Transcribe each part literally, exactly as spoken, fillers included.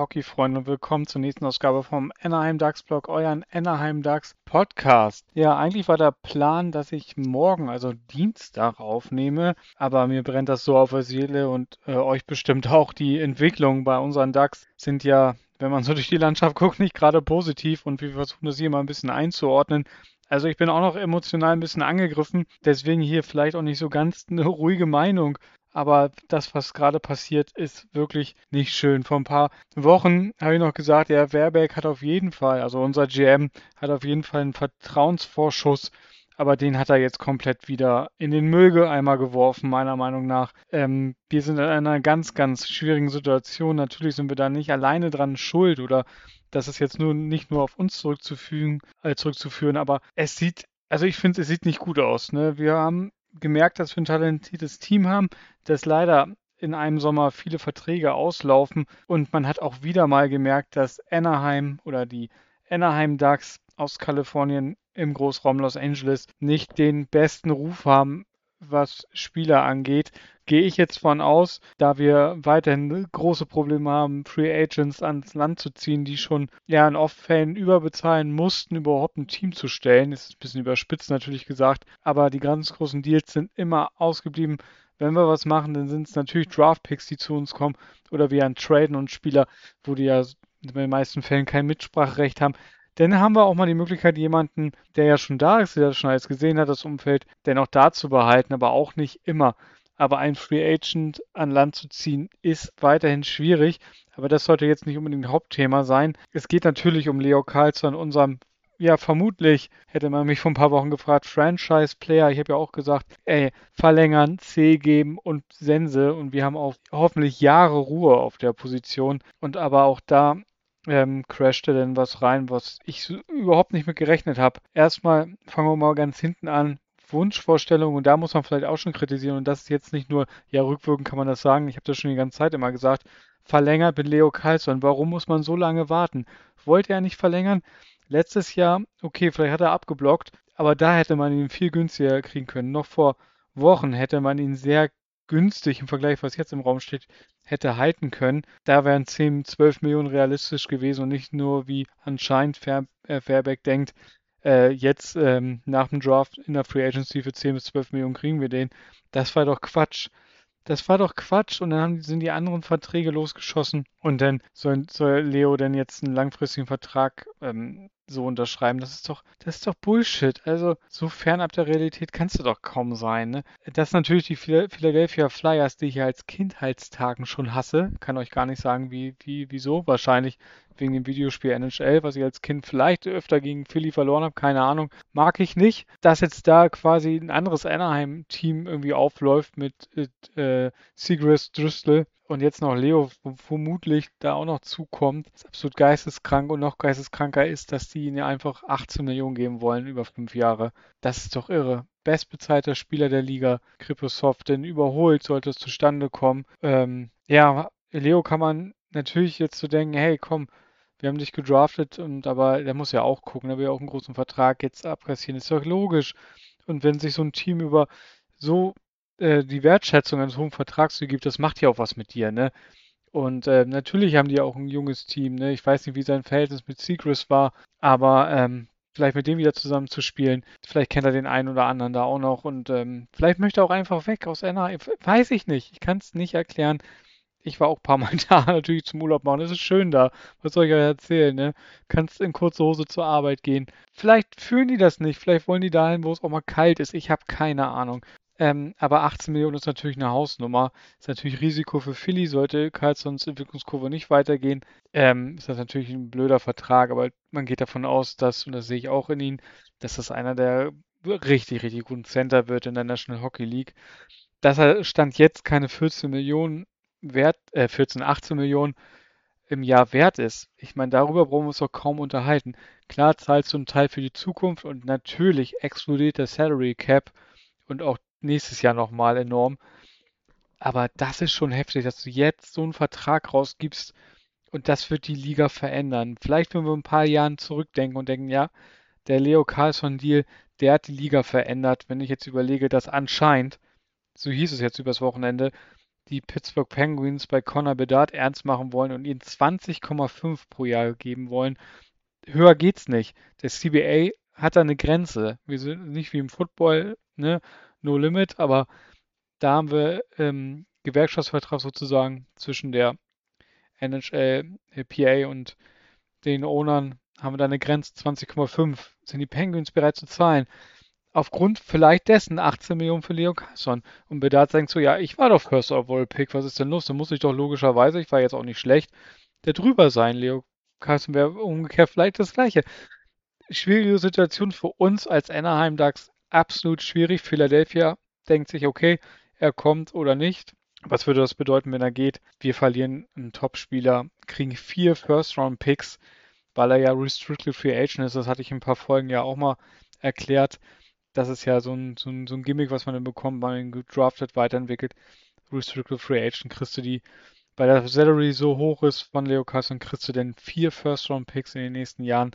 Hockey-Freunde und willkommen zur nächsten Ausgabe vom Anaheim Ducks Blog, euren Anaheim Ducks Podcast. Ja, eigentlich war der Plan, dass ich morgen, also Dienstag, aufnehme, aber mir brennt das so auf der Seele und äh, euch bestimmt auch. Die Entwicklungen bei unseren Ducks sind ja, wenn man so durch die Landschaft guckt, nicht gerade positiv und wir versuchen das hier mal ein bisschen einzuordnen. Also ich bin auch noch emotional ein bisschen angegriffen, deswegen hier vielleicht auch nicht so ganz eine ruhige Meinung. Aber das, was gerade passiert, ist wirklich nicht schön. Vor ein paar Wochen habe ich noch gesagt, ja, Verbeek hat auf jeden Fall, also unser G M, hat auf jeden Fall einen Vertrauensvorschuss. Aber den hat er jetzt komplett wieder in den Mülleimer geworfen, meiner Meinung nach. Ähm, wir sind in einer ganz, ganz schwierigen Situation. Natürlich sind wir da nicht alleine dran schuld oder das ist jetzt nur nicht nur auf uns zurückzuführen, äh, zurückzuführen, aber es sieht, also ich finde, es sieht nicht gut aus. Ne? Wir haben gemerkt, dass wir ein talentiertes Team haben, das leider in einem Sommer viele Verträge auslaufen und man hat auch wieder mal gemerkt, dass Anaheim oder die Anaheim Ducks aus Kalifornien im Großraum Los Angeles nicht den besten Ruf haben, was Spieler angeht. Gehe ich jetzt von aus, da wir weiterhin große Probleme haben, Free Agents ans Land zu ziehen, die schon ja einen Off-Fan überbezahlen mussten, überhaupt ein Team zu stellen. Das ist ein bisschen überspitzt natürlich gesagt, aber die ganz großen Deals sind immer ausgeblieben. Wenn wir was machen, dann sind es natürlich Draft-Picks, die zu uns kommen oder wir an Traden und Spieler, wo die ja in den meisten Fällen kein Mitspracherecht haben. Dann haben wir auch mal die Möglichkeit, jemanden, der ja schon da ist, der das schon alles gesehen hat, das Umfeld, dennoch da zu behalten, aber auch nicht immer. Aber einen Free Agent an Land zu ziehen, ist weiterhin schwierig. Aber das sollte jetzt nicht unbedingt ein Hauptthema sein. Es geht natürlich um Leo Carlsson, unserem, ja, vermutlich, hätte man mich vor ein paar Wochen gefragt, Franchise-Player. Ich habe ja auch gesagt, ey, verlängern, C geben und Sense. Und wir haben auch hoffentlich Jahre Ruhe auf der Position. Und aber auch da ähm, crashte denn was rein, was ich so überhaupt nicht mit gerechnet habe. Erstmal fangen wir mal ganz hinten an. Wunschvorstellung und da muss man vielleicht auch schon kritisieren und das ist jetzt nicht nur, ja, rückwirkend kann man das sagen, ich habe das schon die ganze Zeit immer gesagt, verlängert mit Leo Carlsson. Warum muss man so lange warten? Wollte er nicht verlängern? Letztes Jahr, okay, vielleicht hat er abgeblockt, aber da hätte man ihn viel günstiger kriegen können. Noch vor Wochen hätte man ihn sehr günstig im Vergleich, was jetzt im Raum steht, hätte halten können. Da wären zehn, zwölf Millionen realistisch gewesen und nicht nur, wie anscheinend Fair, äh, Fairback denkt, äh, jetzt ähm, nach dem Draft in der Free Agency für zehn bis zwölf Millionen kriegen wir den. Das war doch Quatsch. Das war doch Quatsch und dann haben, sind die anderen Verträge losgeschossen und dann soll, soll Leo denn jetzt einen langfristigen Vertrag ähm, so unterschreiben. Das ist doch, das ist doch Bullshit. Also so fernab der Realität kannst du doch kaum sein. Ne? Das sind natürlich die Phila- Philadelphia Flyers, die ich ja als Kindheitstagen schon hasse. Kann euch gar nicht sagen, wie, wie, wieso. Wahrscheinlich wegen dem Videospiel N H L, was ich als Kind vielleicht öfter gegen Philly verloren habe. Keine Ahnung. Mag ich nicht. Dass jetzt da quasi ein anderes Anaheim-Team irgendwie aufläuft mit äh, Segrist Driscoll und jetzt noch Leo vermutlich da auch noch zukommt, ist absolut geisteskrank und noch geisteskranker ist, dass die ihnen ja einfach achtzehn Millionen geben wollen über fünf Jahre. Das ist doch irre. Bestbezahlter Spieler der Liga, Kriposov, denn überholt sollte es zustande kommen. Ähm, ja, Leo kann man natürlich jetzt so denken, hey, komm, wir haben dich gedraftet und aber der muss ja auch gucken, der will ja auch einen großen Vertrag jetzt abkassieren, ist doch logisch. Und wenn sich so ein Team über so äh, die Wertschätzung eines hohen Vertrags zu gibt, das macht ja auch was mit dir, ne? Und äh, natürlich haben die auch ein junges Team, ne? Ich weiß nicht, wie sein Verhältnis mit Seacrest war, aber ähm, vielleicht mit dem wieder zusammen zu spielen, vielleicht kennt er den einen oder anderen da auch noch und ähm, vielleicht möchte er auch einfach weg aus N H L, weiß ich nicht, ich kann es nicht erklären. Ich war auch ein paar Mal da, natürlich zum Urlaub machen. Es ist schön da. Was soll ich euch erzählen, ne? Kannst in kurzer Hose zur Arbeit gehen. Vielleicht fühlen die das nicht. Vielleicht wollen die dahin, wo es auch mal kalt ist. Ich habe keine Ahnung. Ähm, aber achtzehn Millionen ist natürlich eine Hausnummer. Ist natürlich Risiko für Philly, sollte Carlsons Entwicklungskurve nicht weitergehen. Ähm, ist das natürlich ein blöder Vertrag, aber man geht davon aus, dass, und das sehe ich auch in ihm, dass das einer der richtig, richtig guten Center wird in der National Hockey League. Dass er Stand jetzt keine vierzehn Millionen wert, äh, vierzehn, achtzehn Millionen im Jahr wert ist. Ich meine, darüber brauchen wir uns doch kaum unterhalten. Klar zahlst du einen Teil für die Zukunft und natürlich explodiert der Salary Cap und auch nächstes Jahr nochmal enorm. Aber das ist schon heftig, dass du jetzt so einen Vertrag rausgibst und das wird die Liga verändern. Vielleicht, wenn wir ein paar Jahren zurückdenken und denken, ja, der Leo Carlsson-Deal, der hat die Liga verändert. Wenn ich jetzt überlege, dass anscheinend, so hieß es jetzt übers Wochenende, die Pittsburgh Penguins bei Connor Bedard ernst machen wollen und ihnen zwanzig Komma fünf pro Jahr geben wollen. Höher geht's nicht. Der C B A hat da eine Grenze. Wir sind nicht wie im Football, ne, no limit, aber da haben wir ähm, Gewerkschaftsvertrag sozusagen zwischen der N H L, der P A und den Ownern, haben wir da eine Grenze zwanzig Komma fünf. Sind die Penguins bereit zu zahlen? Aufgrund vielleicht dessen achtzehn Millionen für Leo Carlsson. Und Bedard sagt so, ja, ich war doch First Overall Pick, was ist denn los? Da muss ich doch logischerweise, ich war jetzt auch nicht schlecht, der drüber sein. Leo Carlsson wäre umgekehrt vielleicht das Gleiche. Schwierige Situation für uns als Anaheim Ducks, absolut schwierig. Philadelphia denkt sich, okay, er kommt oder nicht. Was würde das bedeuten, wenn er geht? Wir verlieren einen Topspieler, kriegen vier First-Round-Picks, weil er ja Restricted Free Agent ist. Das hatte ich in ein paar Folgen ja auch mal erklärt. Das ist ja so ein, so ein, so ein Gimmick, was man dann bekommt, wenn man ihn gedraftet, weiterentwickelt. Restricted Free Agent kriegst du die, weil der Salary so hoch ist von Leo Carlsson, kriegst du denn vier First-Round-Picks in den nächsten Jahren.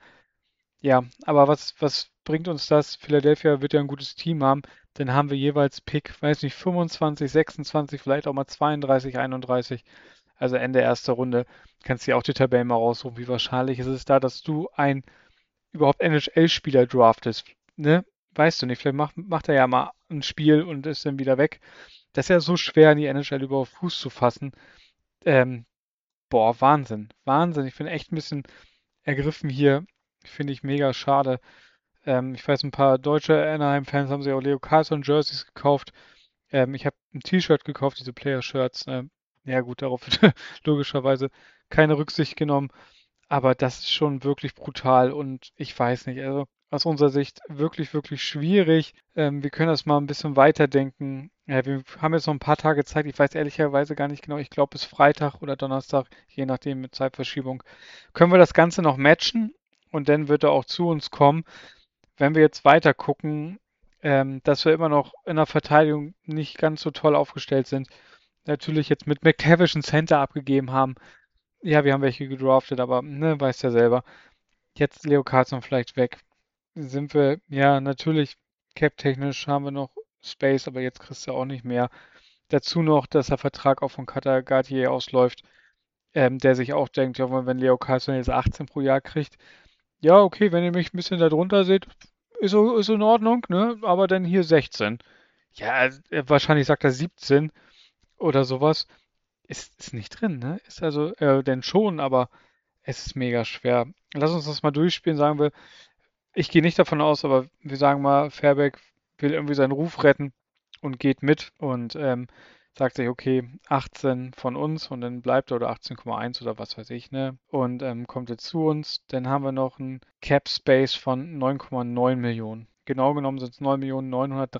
Ja, aber was, was bringt uns das? Philadelphia wird ja ein gutes Team haben. Dann haben wir jeweils Pick, weiß nicht, fünfundzwanzig, sechsundzwanzig, vielleicht auch mal zweiunddreißig, einunddreißig. Also Ende erster Runde. Kannst dir auch die Tabellen mal raussuchen. Wie wahrscheinlich ist es da, dass du ein überhaupt N H L-Spieler draftest? Ne? Weißt du nicht. Vielleicht macht, macht er ja mal ein Spiel und ist dann wieder weg. Das ist ja so schwer, in die N H L überhaupt Fuß zu fassen. Ähm, boah, Wahnsinn. Wahnsinn. Ich bin echt ein bisschen ergriffen hier. Finde ich mega schade. Ähm, ich weiß, ein paar deutsche Anaheim-Fans haben sich auch Leo Carlsson Jerseys gekauft. Ähm, ich habe ein T-Shirt gekauft, diese Player-Shirts. Ähm, ja gut, darauf wird logischerweise keine Rücksicht genommen. Aber das ist schon wirklich brutal und ich weiß nicht, also aus unserer Sicht wirklich, wirklich schwierig. Ähm, wir können das mal ein bisschen weiterdenken. Ja, wir haben jetzt noch ein paar Tage Zeit. Ich weiß ehrlicherweise gar nicht genau. Ich glaube, bis Freitag oder Donnerstag, je nachdem mit Zeitverschiebung, können wir das Ganze noch matchen und dann wird er auch zu uns kommen. Wenn wir jetzt weiter gucken, ähm, dass wir immer noch in der Verteidigung nicht ganz so toll aufgestellt sind. Natürlich jetzt mit McTavish ein Center abgegeben haben. Ja, wir haben welche gedraftet, aber ne, weißt ja selber. Jetzt Leo Carlsson vielleicht weg. Sind wir, ja, natürlich, cap-technisch haben wir noch Space, aber jetzt kriegst du auch nicht mehr. Dazu noch, dass der Vertrag auch von Cutter Gauthier ausläuft, ähm, der sich auch denkt, ja, wenn Leo Carlsson jetzt achtzehn pro Jahr kriegt, ja, okay, wenn ihr mich ein bisschen darunter seht, ist, so- ist in Ordnung, ne? Aber dann hier sechzehn. Ja, äh, wahrscheinlich sagt er siebzehn oder sowas. Ist, ist nicht drin, ne? Ist also, äh, denn schon, aber es ist mega schwer. Lass uns das mal durchspielen, sagen wir. Ich gehe nicht davon aus, aber wir sagen mal, Fairback will irgendwie seinen Ruf retten und geht mit und ähm, sagt sich, okay, achtzehn von uns und dann bleibt er oder achtzehn Komma eins oder was weiß ich, ne? Und ähm, kommt jetzt zu uns. Dann haben wir noch einen Cap Space von neun Komma neun Millionen. Genau genommen sind es neun Millionen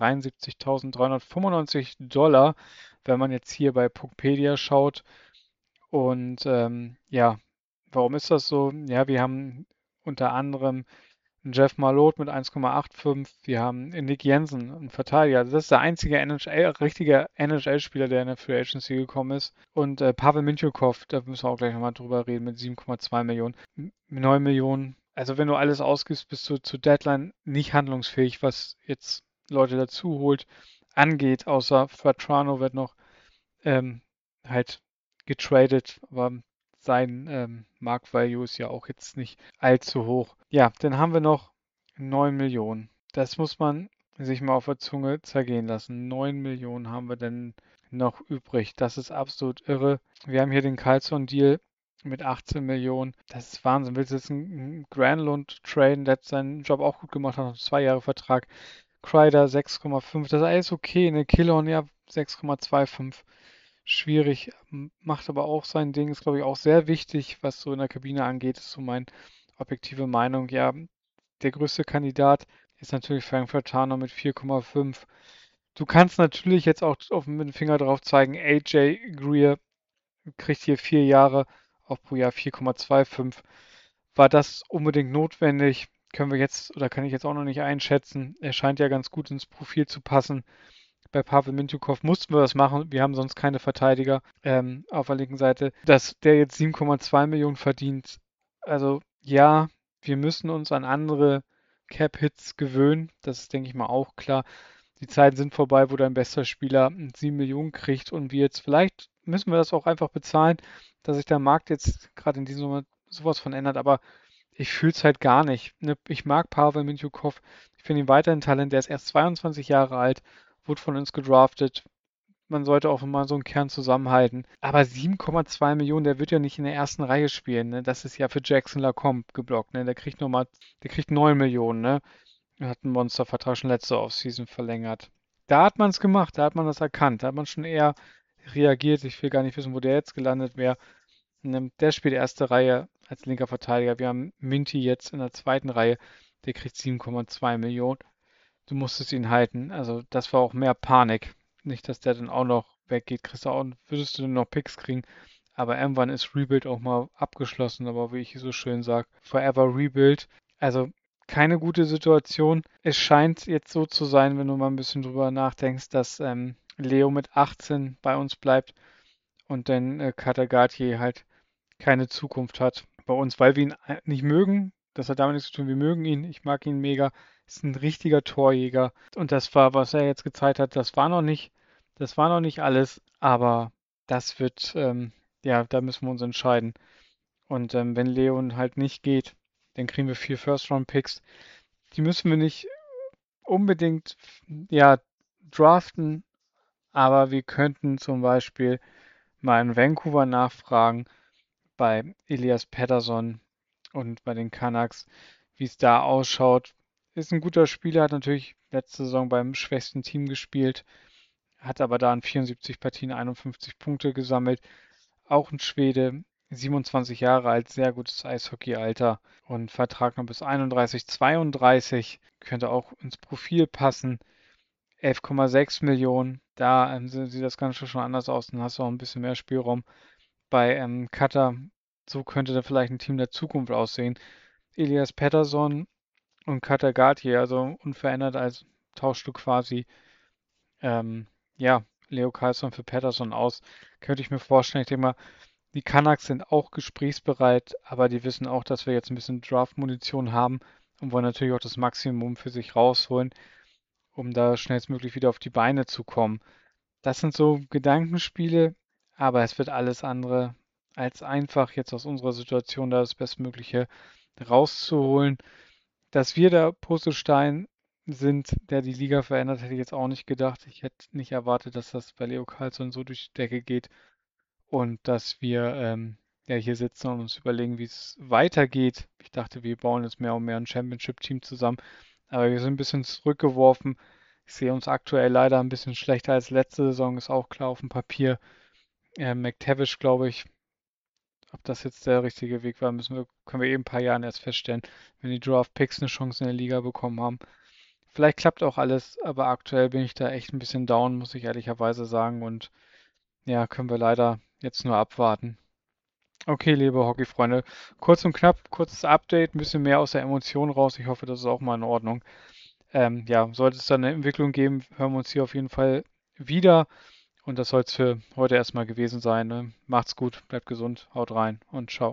neunhundertdreiundsiebzigtausenddreihundertfünfundneunzig Dollar, wenn man jetzt hier bei Puckpedia schaut. Und ähm, ja, warum ist das so? Ja, wir haben unter anderem Jeff Malott mit eins Komma fünfundachtzig. Wir haben Nick Jensen, ein Verteidiger. Also das ist der einzige N H L, richtige N H L-Spieler, der in der Free Agency gekommen ist. Und äh, Pavel Mintyukov, da müssen wir auch gleich nochmal drüber reden, mit sieben Komma zwei Millionen. M- neun Millionen. Also wenn du alles ausgibst, bist du zur Deadline nicht handlungsfähig, was jetzt Leute dazu holt, angeht. Außer Vatrano wird noch ähm, halt getradet, aber sein ähm, Marktvalue ist ja auch jetzt nicht allzu hoch. Ja, dann haben wir noch neun Millionen. Das muss man sich mal auf der Zunge zergehen lassen. neun Millionen haben wir denn noch übrig. Das ist absolut irre. Wir haben hier den Carlson-Deal mit achtzehn Millionen. Das ist Wahnsinn. Willst du jetzt einen Granlund traden, der hat seinen Job auch gut gemacht, hat noch einen zwei Jahre Vertrag. Kreider sechs Komma fünf, das ist alles okay. Eine Killon, ja, sechs Komma fünfundzwanzig. Schwierig, m- macht aber auch sein Ding, ist glaube ich auch sehr wichtig, was so in der Kabine angeht, ist so meine objektive Meinung. Ja, der größte Kandidat ist natürlich Frank Fratano mit vier Komma fünf. Du kannst natürlich jetzt auch auf, mit dem Finger drauf zeigen, A J Greer kriegt hier vier Jahre, auch pro Jahr vier Komma fünfundzwanzig. War das unbedingt notwendig? Können wir jetzt oder kann ich jetzt auch noch nicht einschätzen. Er scheint ja ganz gut ins Profil zu passen. Bei Pavel Mintyukov mussten wir das machen. Wir haben sonst keine Verteidiger ähm, auf der linken Seite. Dass der jetzt sieben Komma zwei Millionen verdient. Also ja, wir müssen uns an andere Cap-Hits gewöhnen. Das ist, denke ich mal, auch klar. Die Zeiten sind vorbei, wo dein bester Spieler sieben Millionen kriegt und wir jetzt, vielleicht müssen wir das auch einfach bezahlen, dass sich der Markt jetzt gerade in diesem Sommer sowas von ändert, aber ich fühle es halt gar nicht. Ne? Ich mag Pavel Mintyukov, ich finde ihn weiterhin Talent, der ist erst zweiundzwanzig Jahre alt, wurde von uns gedraftet. Man sollte auch mal so einen Kern zusammenhalten. Aber sieben Komma zwei Millionen, der wird ja nicht in der ersten Reihe spielen. Ne? Das ist ja für Jackson Lacombe geblockt. Ne? Der kriegt nochmal, der kriegt neun Millionen. Ne? Er hat einen Monstervertrag schon letzte Offseason verlängert. Da hat man es gemacht, da hat man das erkannt. Da hat man schon eher reagiert. Ich will gar nicht wissen, wo der jetzt gelandet wäre. Ne? Der spielt erste Reihe als linker Verteidiger. Wir haben Minty jetzt in der zweiten Reihe. Der kriegt sieben Komma zwei Millionen. Du musstest ihn halten. Also das war auch mehr Panik. Nicht, dass der dann auch noch weggeht. Kriegst du auch, würdest du noch Picks kriegen. Aber irgendwann ist Rebuild auch mal abgeschlossen. Aber wie ich so schön sage, Forever Rebuild. Also keine gute Situation. Es scheint jetzt so zu sein, wenn du mal ein bisschen drüber nachdenkst, dass ähm, Leo mit achtzehn bei uns bleibt und dann äh, Katagati halt keine Zukunft hat bei uns, weil wir ihn nicht mögen. Das hat damit nichts zu tun. Wir mögen ihn. Ich mag ihn mega. Ist ein richtiger Torjäger. Und das war, was er jetzt gezeigt hat, das war noch nicht, das war noch nicht alles. Aber das wird, ähm, ja, da müssen wir uns entscheiden. Und ähm, wenn Leon halt nicht geht, dann kriegen wir vier First-Round-Picks. Die müssen wir nicht unbedingt, ja, draften. Aber wir könnten zum Beispiel mal in Vancouver nachfragen, bei Elias Pettersson und bei den Canucks, wie es da ausschaut. Ist ein guter Spieler, hat natürlich letzte Saison beim schwächsten Team gespielt, hat aber da in vierundsiebzig Partien einundfünfzig Punkte gesammelt. Auch ein Schwede, siebenundzwanzig Jahre alt, sehr gutes Eishockey-Alter und Vertrag noch bis einunddreißig, zweiunddreißig, könnte auch ins Profil passen. elf Komma sechs Millionen, da ähm, sieht das Ganze schon anders aus, dann hast du auch ein bisschen mehr Spielraum. Bei ähm, Cutter, so könnte da vielleicht ein Team der Zukunft aussehen. Elias Pettersson und Cutter Gauthier, also unverändert als tauschst du quasi ähm, ja, Leo Carlsson für Pettersson aus. Könnte ich mir vorstellen. Ich denke mal, die Canucks sind auch gesprächsbereit, aber die wissen auch, dass wir jetzt ein bisschen Draft-Munition haben und wollen natürlich auch das Maximum für sich rausholen, um da schnellstmöglich wieder auf die Beine zu kommen. Das sind so Gedankenspiele, aber es wird alles andere als einfach, jetzt aus unserer Situation da das Bestmögliche rauszuholen. Dass wir der Puzzlestein sind, der die Liga verändert, hätte ich jetzt auch nicht gedacht. Ich hätte nicht erwartet, dass das bei Leo Carlsson so durch die Decke geht und dass wir ähm, ja hier sitzen und uns überlegen, wie es weitergeht. Ich dachte, wir bauen jetzt mehr und mehr ein Championship-Team zusammen, aber wir sind ein bisschen zurückgeworfen. Ich sehe uns aktuell leider ein bisschen schlechter als letzte Saison, ist auch klar auf dem Papier. Äh, McTavish, glaube ich, ob das jetzt der richtige Weg war, müssen wir, können wir eben ein paar Jahren erst feststellen, wenn die Draft-Picks eine Chance in der Liga bekommen haben. Vielleicht klappt auch alles, aber aktuell bin ich da echt ein bisschen down, muss ich ehrlicherweise sagen. Und ja, können wir leider jetzt nur abwarten. Okay, liebe Hockey-Freunde, kurz und knapp, kurzes Update, ein bisschen mehr aus der Emotion raus. Ich hoffe, das ist auch mal in Ordnung. Ähm, ja, sollte es da eine Entwicklung geben, hören wir uns hier auf jeden Fall wieder. Und das soll es für heute erstmal gewesen sein. Ne? Macht's gut, bleibt gesund, haut rein und ciao.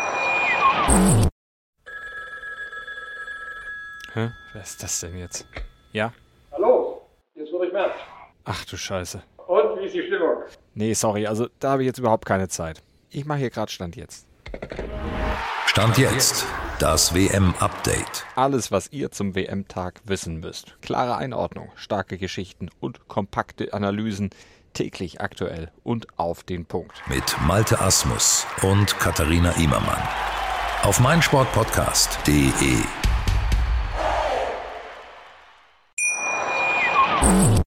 Hä? Wer ist das denn jetzt? Ja? Hallo, hier ist Ulrich Merz. Ach du Scheiße. Und, wie ist die Stimmung? Nee, sorry, also da habe ich jetzt überhaupt keine Zeit. Ich mache hier gerade Stand jetzt. Stand jetzt. Das W M-Update. Alles, was ihr zum W M-Tag wissen müsst. Klare Einordnung, starke Geschichten und kompakte Analysen. Täglich aktuell und auf den Punkt. Mit Malte Asmus und Katharina Immermann. Auf meinsportpodcast punkt de.